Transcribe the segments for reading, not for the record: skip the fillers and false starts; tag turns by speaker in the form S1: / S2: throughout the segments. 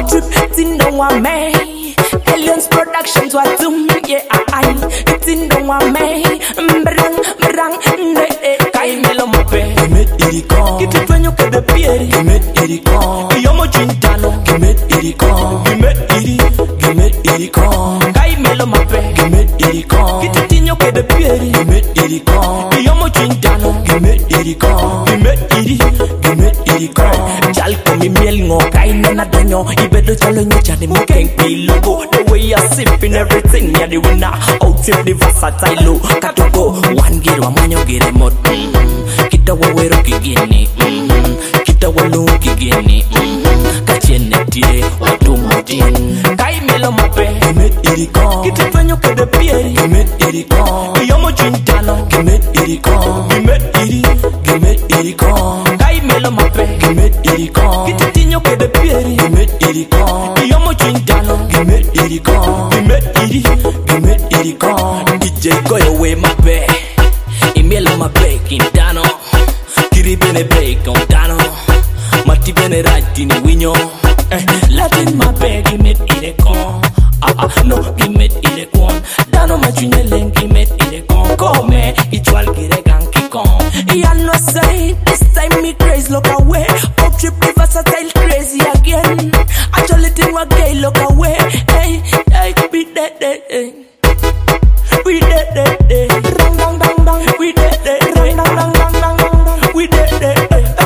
S1: Oh trip, tin don't want me. Aliens Productions what do? Yeah, it's in don't want me. Brang, Kai melo mape.
S2: Gimme iricon.
S1: Get it when you get the pieri.
S2: Gimme iricon.
S1: Yomo Gintano.
S2: Gimme iricon. Gimme iricon.
S1: Kai melo mape.
S2: Gimme iricon.
S1: Get it in you get the pieri.
S2: Gimme iricon.
S1: Yomo Gintano.
S2: Gimme iricon. Gimme iricon.
S1: Jal komi miel ngo kai nena danyo. Ibedo chalo nyocha ni mukeng pilogo. The way you sipping everything ya the winner. Out trip the versatile katogo. One giro amanyo gire mod. Kita wawero kigini. Kita walu kigini. Kachene tie watu modin. Kai melo mape.
S2: Gimme iricon.
S1: Kita twenyo kede pieri.
S2: Gimme iricon.
S1: Yomo Gintano.
S2: Gimme iricon. Gimme iricon.
S1: Kai melo mape.
S2: Gimme iricon.
S1: Kita tinyo kede pieri.
S2: Gimme iricon.
S1: Yomo Gintano.
S2: Gimme iricon. Gimme iricon.
S1: DJ go away mape. Imelo mape Quintano. Kiri bene break on Dano. Mati bene right in winyo. Latin mape gimme iricon. No gimme iricon. Dano machunyele gimme iricon. Come ichwal kire ganki kon. Ya no say this time me crazy look away. Up trip the versatile crazy again. Actually thing wa gay look away. Hey, be dead. We dead. Rang dang. We dead. Rang dang. We dead.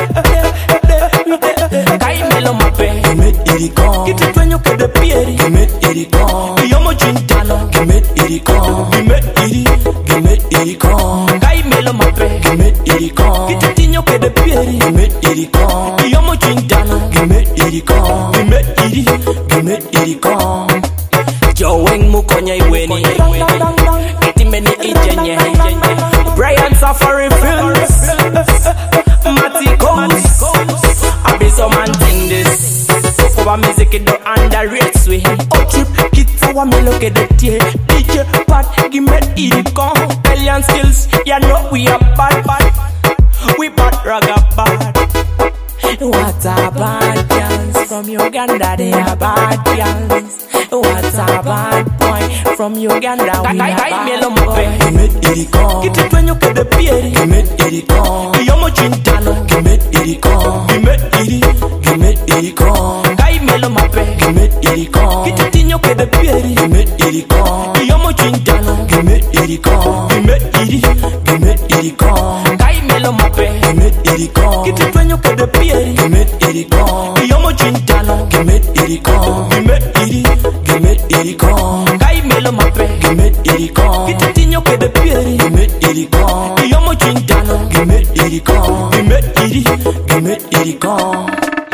S1: Kai melo mape.
S2: Gimme iricon.
S1: Get it when you get the pieri.
S2: Gimme iricon.
S1: Yomo Gintano.
S2: Gimme iricon. Gimme iricon.
S1: Kai melo mape.
S2: Gimme iricon.
S1: Get it in you get the pieri.
S2: Gimme iricon.
S1: Yomo Gintano.
S2: Gimme iricon. Gimme iricon.
S1: Joweng mukonya iweni. Iti meni ijenye. Brian Safari Films. Mati Coast. I be some man thing this. For our music it don't underrate sweet. Oh trip, kids our me look at the tear. DJ Pat, give me iricon. Alien skills, you know we are bad. We bad raga bad. What a bad girls from Uganda, they are bad girls. What a bad boy from Uganda, we are bad boy.
S2: Gimme iricon.
S1: Get it when you get the pieri.
S2: Gimme iricon.
S1: Yomo Gintano.
S2: Gimme iricon. Gimme iricon.
S1: Kai melo mape.
S2: Gimme iricon.
S1: Get it in you get the pieri.
S2: Gimme iricon.
S1: Yomo Gintano.
S2: Gimme iricon. Gimme iricon.
S1: Kai melo mape.
S2: Gimme iricon.
S1: Get it when you get the pieri.
S2: Gimme iricon.
S1: Yomo Gintano.
S2: Gimme iricon. Gimme iricon.
S1: Kai melo mape.
S2: Gimme iricon.
S1: Get it in you get the pieri.
S2: Gimme iricon.
S1: Yomo Gintano.
S2: Gimme iricon. Gimme iricon.